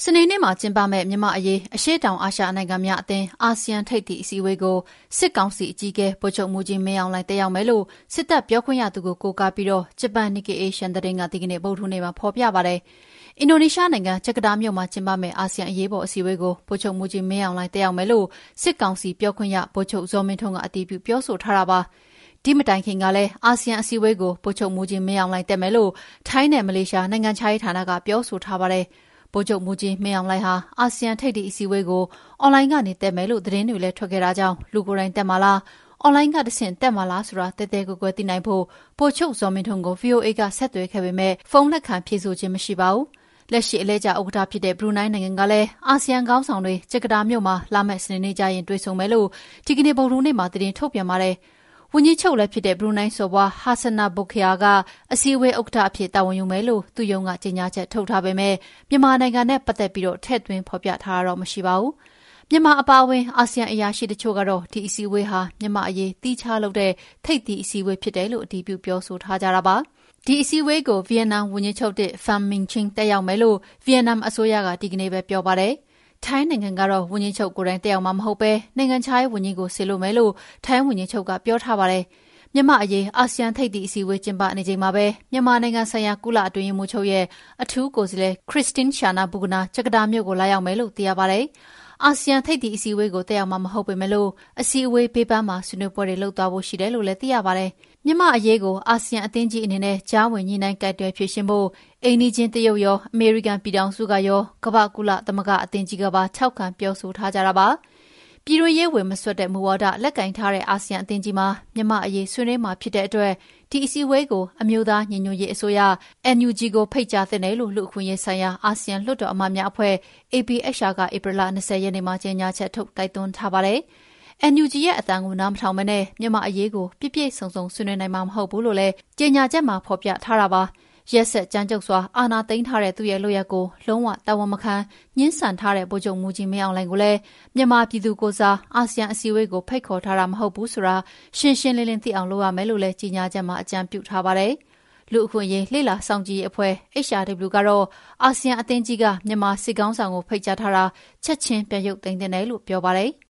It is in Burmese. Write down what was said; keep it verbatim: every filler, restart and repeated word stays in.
နေနေ့မှာကျင်းပမဲ့မြန်မာအရေးအရှေ့တောင်အာရှနိုင်ငံများအသင်းအာဆီယံထိပ်သီးအစည်းအဝေးကိုစစ်ကောင်စီအကြီးအကဲဗိုလ်ချုပ်မှူးကြီးမင်းအောင်လှိုင်တက်ရောက်မယ်လို့စစ်တပ်ပြောခွင့်ရသူကိုကိုးကားပြီးတော့ဂျပန်နစ်ကေအေရှန်သတင်းကဒီကနေ့ဗုဒ္ဓဟူးနေ့မှာဖော်ပြပါတယ်။အင်ဒိုနီးရှားနိုင်ငံဂျကာတာမြို့မှာကျင်းပမဲ့အာဆီယံအရေးပေါ်အစည်းအဝေးကိုဗိုလ်ချုပ်မှူးကြီးမင်းအောင်လှိုင်တက်ရောက်မယ်လို့စစ်ကောင်စီပြောခွင့်ရဗိုလ်ချုပ်ဇော်မင်းထွန်းကအတည်ပြုပြောဆိုထားတာပါ။ဒီမတိုင်ခင်ကလည်းအာဆီယံအစည်းအဝေးကိုဗိုလ်ချုပ်မှူးကြီးမင်းအောင်လှိုင်တက်မယ်လို့ထိုင်းနဲ့မလေးရှားနိုင်ငံခြားရေးဌာနကပြောဆိုထားပါတယ်။ဗိုလ်ချုပ်မှူးကြီးမင်းအောင်လှိုင်ဟာအာဆီယံထိပ်သီးအစည်းအဝေးကိုအွန်လိုင်းကနေတက်မယ်လို့သတင်းတွေလည်းထွက်ခဲ့တာကြောင့်လူကိုယ်တိုင်တက်မှာလားအွန်လိုင်းကတဆင့်တက်မှာလားဆိုတာတဲတဲကွယ်ကွယ်သိနိုင်ဖို့ဗိုလ်ချုပ်ဇော်မင်းထွန်းကို ဗွီအိုအေ ကဆက်သွယ်ခဲ့ပေမဲ့ဖုန်းလက်ခံဖြေဆိုခြင်းမရှိပါဘူး။လက်ရှိအလဲကျဥက္ကဋ္ဌဖြစ်တဲ့ဘရူနိုင်းနိုင်ငံကလည်းအာဆီယံခေါင်းဆောင်တွေဂျကာတာမြို့မှာလာမယ့်စနေနေ့ကျရင်တွေ့ဆုံမယ်လို့ဒီကနေ့ဗုဒ္ဓဟူးနေ့မှာသတင်းထုတ်ပြန်ပါတယ်။ဝန်ကြီးချုပ်လည်းဖြစ်တဲ့ဘရူနိုင်းစော်ဘွားဟာဆနာဘိုခယာကအစည်းအဝေးဥက္ကဋ္ဌအဖြစ်တာဝန်ယူမယ်လို့သူ့ရုံးကကြေညာချက်ထုတ်ထားပေမဲ့မြန်မာနိုင်ငံနဲ့ပတ်သက်ပြီးတော့ထည့်သွင်းဖော်ပြထားတာတော့မရှိပါဘူး။မြန်မာအပါအဝင်အာဆီယံအရာရှိတချို့ကတော့ဒီအစည်းအဝေးဟာမြန်မာအရေးတီးခြားလုပ်တဲ့ထိပ်သီးအစည်းအဝေးဖြစ်တယ်လို့အတည်ပြုပြောဆိုထားကြတာပါ။ဒီအစည်းအဝေးကိုဗီယက်နမ်ဝန်ကြီးချုပ်တဲ့ဖန်မင်ချင်းတက်ရောက်မယ်လို့ဗီယက်နမ်အစိုးရကဒီကနေ့ပဲပြောပါတယ်။ထိုင်းနိုင်ငံကတော့ဝန်ကြီးချုပ်ကိုယ်တိုင်တက်ရောက်မှာမဟုတ်ပဲနိုင်ငံခြားရေးဝန်ကြီးကိုဆေလွှတ်မယ်လို့ထိုင်းဝန်ကြီးချုပ်ကပြောထားပါတယ်။မြန်မာအရေးအာဆီယံထိပ်သီးအစည်းအဝေးကျင်းပနေချိန်မှာပဲမြန်မာနိုင်ငံဆိုင်ရာကုလအတွင်းရေးမှူးချုပ်ရဲ့အထူးကိုယ်စားလှယ်ခရစ်စတင်းရှာနာဘူဂနာဂျကာတာမြို့ကိုလာရောက်မယ်လို့သိရပါတယ်။အာဆီယံထိပ်သီးအစည်းအဝေးကိုတက်ရောက်မှာမဟုတ်ပေမဲ့လို့အစည်းအဝေးပေးပန်းမှာဆွေးနွေးပွဲတွေလုပ်သွားဖို့ရှိတယ်လို့လည်းသိရပါတယ်။မြန်မာအရေးကိုအာဆီယံအသင်းကြီးအနေနဲ့ကြားဝင်ညှိနှိုင်းကိုင်တွယ်ဖြေရှင်းဖို့အိမ်နီးချင်းတရုတ်ရောအမေရိကန်ပြည်ထောင်စုကရောကမ္ဘာကုလသမဂ္ဂအသင်းကြီးကပါထောက်ခံပြောဆိုထားကြတာပါ။ပြည်တွင်းရေးဝင်မစွက်တဲ့မူဝါဒလက်ကင်ထားတဲ့အာဆီယံအသင်းကြီးမှာမြန်မာအရေးဆွေးနွေးမှာဖြစ်တဲ့အတွက်ဒီအစည်းအဝေးကိုအမျိုးသားညီညွတ်ရေးအစိုးရ အန်ယူဂျီ ကိုဖိတ်ကြားသင့်တယ်လို့လူ့အခွင့်အရေးဆိုင်ရာအာဆီယံလွှတ်တော်အမတ်များအဖွဲ့ အေ ပီ အက်ချ် အာ ကဧပြီလ၂၀ရက်နေ့မှာကြေညာချက်ထုတ်တိုက်တွန်းထားပါတယ်။ အန်ယူဂျီ ရဲ့အသံကိုနားမထောင်မနဲ့မြန်မာအရေးကိုပြည့်ပြည့်စုံစုံဆွေးနွေးနိုင်မှာမဟုတ်ဘူးလို့လည်းကြေညာချက်မှာဖော်ပြထားတာပါ။ရက်ဆက်ကြမ်းကြုတ်စွာအာဏာသိမ်းထားတဲ့သူ့ရဲ့လုပ်ရပ်ကိုလုံးဝတာဝန်မခံညှင်းဆန်ထားတဲ့ဗိုလ်ချုပ်မှူးကြီးမင်းအောင်လှိုင်ကိုလည်းမြန်မာပြည်သူကိုစားအာဆီယံအစည်းအဝေးကိုဖိတ်ခေါ်ထားတာမဟုတ်ဘူးဆိုတာရှင်းရှင်းလင်းလင်းသိအောင်လုပ်ရမယ်လို့လည်းကြေညာချက်မှာအကြံပြုထားပါတယ်။လူ့အခွင့်အရေးလှိလာဆောင်ကြည့်ရေးအဖွဲ့ အေချ် အာ် ဒဗလျူ ကတော့အာဆီယံအသင်းကြီးကမြန်မာစစ်ကောင်းဆောင်ကိုဖိတ်ကြားထားတာချက်ချင်းပြန်ရုပ်သိမ်းသင့်တယ်လို့ပြောပါတယ်။